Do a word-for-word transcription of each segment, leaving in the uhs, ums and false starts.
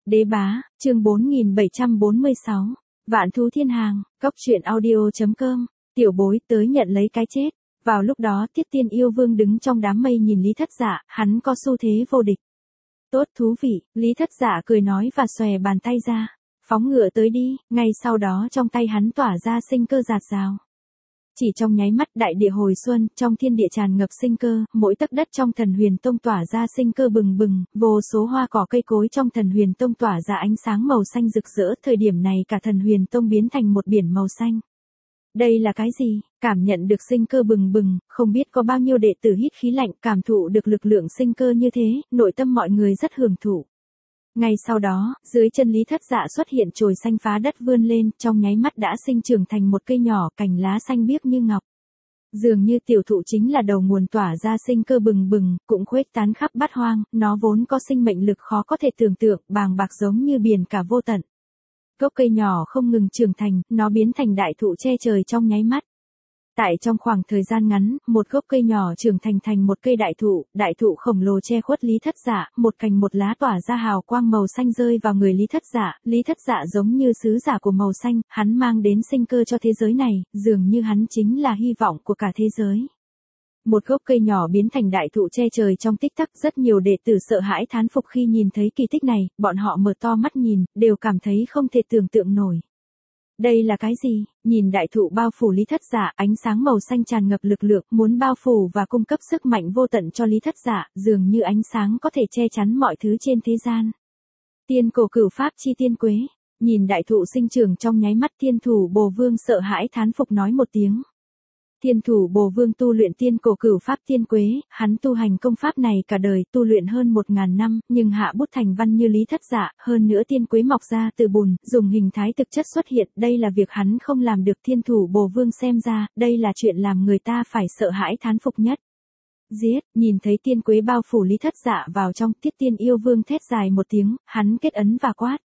Đế bá, chương bốn nghìn bảy trăm bốn mươi sáu. Vạn thú thiên hàng, cốc truyện audio.com, tiểu bối tới nhận lấy cái chết. Vào lúc đó Tiết Tiên Yêu Vương đứng trong đám mây nhìn Lý Thất Dạ, hắn có xu thế vô địch. Tốt thú vị, Lý Thất Dạ cười nói và xòe bàn tay ra. Phóng ngựa tới đi, ngay sau đó trong tay hắn tỏa ra sinh cơ rạt rào. Chỉ trong nháy mắt đại địa hồi xuân, trong thiên địa tràn ngập sinh cơ, mỗi tấc đất trong Thần Huyền Tông tỏa ra sinh cơ bừng bừng, vô số hoa cỏ cây cối trong Thần Huyền Tông tỏa ra ánh sáng màu xanh rực rỡ, thời điểm này cả Thần Huyền Tông biến thành một biển màu xanh. Đây là cái gì? Cảm nhận được sinh cơ bừng bừng, không biết có bao nhiêu đệ tử hít khí lạnh, cảm thụ được lực lượng sinh cơ như thế, nội tâm mọi người rất hưởng thụ. Ngay sau đó, dưới chân Lý Thất Dạ xuất hiện chồi xanh phá đất vươn lên, trong nháy mắt đã sinh trưởng thành một cây nhỏ, cành lá xanh biếc như ngọc. Dường như tiểu thụ chính là đầu nguồn tỏa ra sinh cơ bừng bừng, cũng khuếch tán khắp bát hoang, nó vốn có sinh mệnh lực khó có thể tưởng tượng, bàng bạc giống như biển cả vô tận. Gốc cây nhỏ không ngừng trưởng thành, nó biến thành đại thụ che trời trong nháy mắt. Tại trong khoảng thời gian ngắn, một gốc cây nhỏ trưởng thành thành một cây đại thụ, đại thụ khổng lồ che khuất Lý Thất Dạ, một cành một lá tỏa ra hào quang màu xanh rơi vào người Lý Thất Dạ, Lý Thất Dạ giống như sứ giả của màu xanh, hắn mang đến sinh cơ cho thế giới này, dường như hắn chính là hy vọng của cả thế giới. Một gốc cây nhỏ biến thành đại thụ che trời trong tích tắc, rất nhiều đệ tử sợ hãi thán phục khi nhìn thấy kỳ tích này, bọn họ mở to mắt nhìn, đều cảm thấy không thể tưởng tượng nổi. Đây là cái gì? Nhìn đại thụ bao phủ Lý Thất Dạ, ánh sáng màu xanh tràn ngập lực lượng, muốn bao phủ và cung cấp sức mạnh vô tận cho Lý Thất Dạ, dường như ánh sáng có thể che chắn mọi thứ trên thế gian. Tiên cổ cửu pháp chi tiên quế, nhìn đại thụ sinh trưởng trong nháy mắt, Thiên Thủ Bồ Vương sợ hãi thán phục nói một tiếng. Thiên Thủ Bồ Vương tu luyện tiên cổ cửu pháp tiên quế, hắn tu hành công pháp này cả đời, tu luyện hơn một ngàn năm, nhưng hạ bút thành văn như Lý Thất Dạ, hơn nữa tiên quế mọc ra từ bùn, dùng hình thái thực chất xuất hiện, đây là việc hắn không làm được. Thiên Thủ Bồ Vương xem ra, đây là chuyện làm người ta phải sợ hãi thán phục nhất. Giết, nhìn thấy tiên quế bao phủ Lý Thất Dạ vào trong, Tiết Tiên Yêu Vương thét dài một tiếng, hắn kết ấn và quát.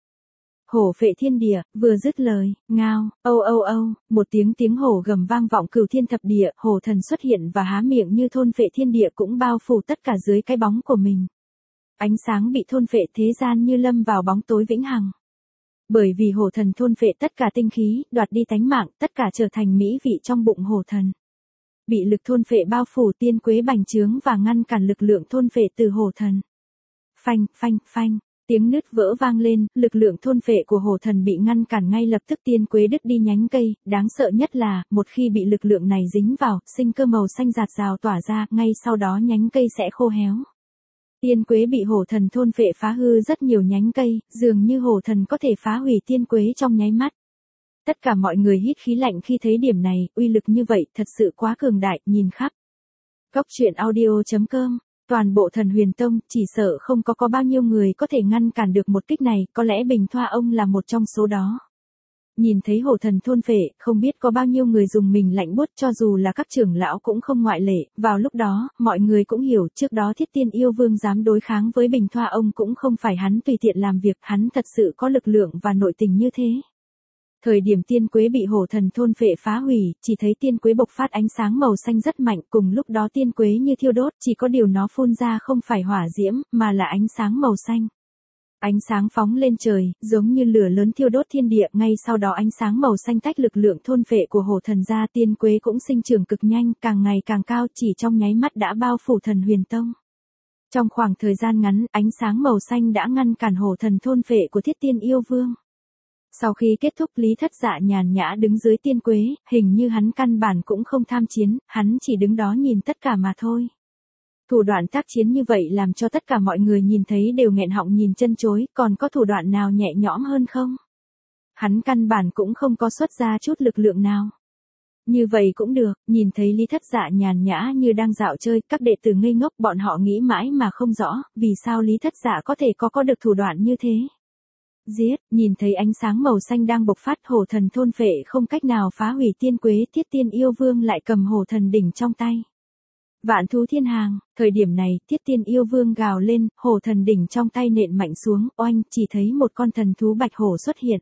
Hổ phệ thiên địa, vừa dứt lời, ngao, âu âu âu, một tiếng tiếng hổ gầm vang vọng cửu thiên thập địa, hổ thần xuất hiện và há miệng như thôn phệ thiên địa, cũng bao phủ tất cả dưới cái bóng của mình. Ánh sáng bị thôn phệ, thế gian như lâm vào bóng tối vĩnh hằng. Bởi vì hổ thần thôn phệ tất cả tinh khí, đoạt đi tánh mạng, tất cả trở thành mỹ vị trong bụng hổ thần. Bị lực thôn phệ bao phủ, tiên quế bành trướng và ngăn cản lực lượng thôn phệ từ hổ thần. Phanh, phanh, phanh. Tiếng nứt vỡ vang lên, lực lượng thôn phệ của hổ thần bị ngăn cản ngay lập tức, tiên quế đứt đi nhánh cây, đáng sợ nhất là, một khi bị lực lượng này dính vào, sinh cơ màu xanh rạt rào tỏa ra, ngay sau đó nhánh cây sẽ khô héo. Tiên quế bị hổ thần thôn phệ phá hư rất nhiều nhánh cây, dường như hổ thần có thể phá hủy tiên quế trong nháy mắt. Tất cả mọi người hít khí lạnh khi thấy điểm này, uy lực như vậy, thật sự quá cường đại, nhìn khắp. Cốc truyện audio.com. Toàn bộ Thần Huyền Tông, chỉ sợ không có có bao nhiêu người có thể ngăn cản được một kích này, có lẽ Bình Thoa ông là một trong số đó. Nhìn thấy hổ thần thôn phệ, không biết có bao nhiêu người dùng mình lạnh buốt, cho dù là các trưởng lão cũng không ngoại lệ, vào lúc đó, mọi người cũng hiểu, trước đó Thiết Tiên Yêu Vương dám đối kháng với Bình Thoa ông cũng không phải hắn tùy tiện làm việc, hắn thật sự có lực lượng và nội tình như thế. Thời điểm tiên quế bị hổ thần thôn phệ phá hủy, chỉ thấy tiên quế bộc phát ánh sáng màu xanh rất mạnh, cùng lúc đó tiên quế như thiêu đốt, chỉ có điều nó phun ra không phải hỏa diễm, mà là ánh sáng màu xanh. Ánh sáng phóng lên trời, giống như lửa lớn thiêu đốt thiên địa, ngay sau đó ánh sáng màu xanh tách lực lượng thôn phệ của hổ thần ra, tiên quế cũng sinh trưởng cực nhanh, càng ngày càng cao, chỉ trong nháy mắt đã bao phủ Thần Huyền Tông. Trong khoảng thời gian ngắn, ánh sáng màu xanh đã ngăn cản hổ thần thôn phệ của Thiết Tiên Yêu Vương. Sau khi kết thúc, Lý Thất Dạ nhàn nhã đứng dưới tiên quế, hình như hắn căn bản cũng không tham chiến, hắn chỉ đứng đó nhìn tất cả mà thôi. Thủ đoạn tác chiến như vậy làm cho tất cả mọi người nhìn thấy đều nghẹn họng nhìn chân chối, còn có thủ đoạn nào nhẹ nhõm hơn không? Hắn căn bản cũng không có xuất ra chút lực lượng nào. Như vậy cũng được, nhìn thấy Lý Thất Dạ nhàn nhã như đang dạo chơi, các đệ tử ngây ngốc, bọn họ nghĩ mãi mà không rõ, vì sao Lý Thất Dạ có thể có có được thủ đoạn như thế. Giết, nhìn thấy ánh sáng màu xanh đang bộc phát, hổ thần thôn phệ không cách nào phá hủy tiên quế, Thiết Tiên Yêu Vương lại cầm hổ thần đỉnh trong tay. Vạn thú thiên hàng, thời điểm này, Thiết Tiên Yêu Vương gào lên, hổ thần đỉnh trong tay nện mạnh xuống, oanh, chỉ thấy một con thần thú bạch hổ xuất hiện.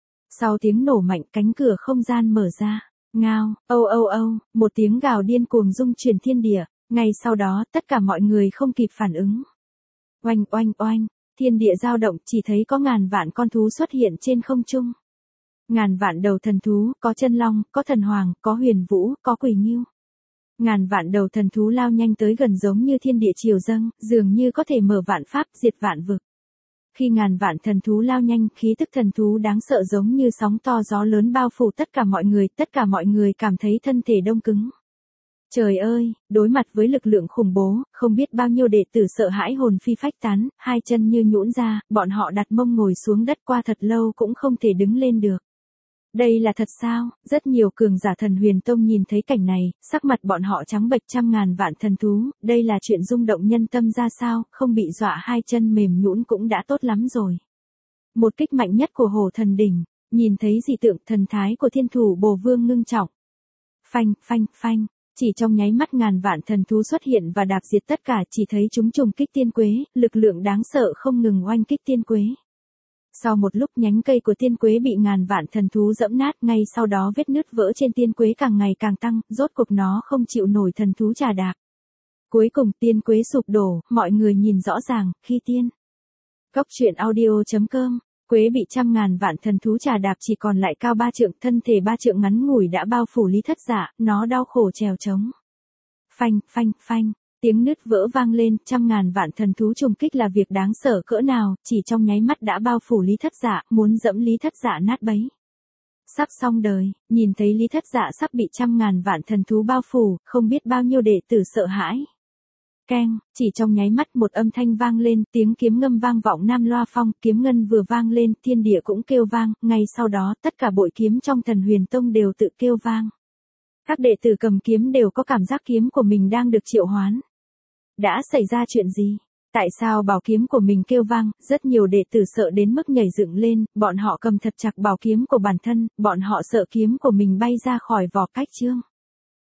Sau tiếng nổ mạnh, cánh cửa không gian mở ra, ngao, âu âu âu, một tiếng gào điên cuồng rung chuyển thiên địa, ngay sau đó, tất cả mọi người không kịp phản ứng. Oanh oanh oanh. thiên địa dao động, chỉ thấy có ngàn vạn con thú xuất hiện trên không trung. Ngàn vạn đầu thần thú, có chân long, có thần hoàng, có huyền vũ, có quỷ ngưu. Ngàn vạn đầu thần thú lao nhanh tới gần giống như thiên địa triều dâng, dường như có thể mở vạn pháp, diệt vạn vực. Khi ngàn vạn thần thú lao nhanh, khí tức thần thú đáng sợ giống như sóng to gió lớn bao phủ tất cả mọi người, tất cả mọi người cảm thấy thân thể đông cứng. Trời ơi, đối mặt với lực lượng khủng bố, không biết bao nhiêu đệ tử sợ hãi hồn phi phách tán, hai chân như nhũn ra, bọn họ đặt mông ngồi xuống đất qua thật lâu cũng không thể đứng lên được. Đây là thật sao? Rất nhiều cường giả thần huyền tông nhìn thấy cảnh này, sắc mặt bọn họ trắng bệch, trăm ngàn vạn thần thú, đây là chuyện rung động nhân tâm ra sao, không bị dọa hai chân mềm nhũn cũng đã tốt lắm rồi. Một kích mạnh nhất của Hổ Thần Đỉnh, nhìn thấy dị tượng thần thái của Thiên Thủ Bồ Vương ngưng trọng. Phanh, phanh, phanh, chỉ trong nháy mắt ngàn vạn thần thú xuất hiện và đạp diệt tất cả, chỉ thấy chúng trùng kích tiên quế, lực lượng đáng sợ không ngừng oanh kích tiên quế. Sau một lúc nhánh cây của tiên quế bị ngàn vạn thần thú dẫm nát, ngay sau đó vết nứt vỡ trên tiên quế càng ngày càng tăng, rốt cuộc nó không chịu nổi thần thú trà đạp. Cuối cùng tiên quế sụp đổ, mọi người nhìn rõ ràng, khi tiên. Cốc truyện audio chấm com, quế bị trăm ngàn vạn thần thú trà đạp chỉ còn lại cao ba trượng, thân thể ba trượng ngắn ngủi đã bao phủ Lý Thất Dạ, nó đau khổ trèo trống. Phanh, phanh, phanh. Tiếng nứt vỡ vang lên, trăm ngàn vạn thần thú trùng kích là việc đáng sợ cỡ nào, chỉ trong nháy mắt đã bao phủ Lý Thất Dạ, muốn dẫm Lý Thất Dạ nát bấy. Sắp xong đời, nhìn thấy Lý Thất Dạ sắp bị trăm ngàn vạn thần thú bao phủ, không biết bao nhiêu đệ tử sợ hãi. Keng, chỉ trong nháy mắt một âm thanh vang lên, tiếng kiếm ngâm vang vọng Nam Loa Phong, kiếm ngân vừa vang lên, thiên địa cũng kêu vang, ngay sau đó tất cả bội kiếm trong Thần Huyền Tông đều tự kêu vang. Các đệ tử cầm kiếm đều có cảm giác kiếm của mình đang được triệu hoán. Đã xảy ra chuyện gì? Tại sao bảo kiếm của mình kêu vang? Rất nhiều đệ tử sợ đến mức nhảy dựng lên, bọn họ cầm thật chặt bảo kiếm của bản thân, bọn họ sợ kiếm của mình bay ra khỏi vỏ cách chương.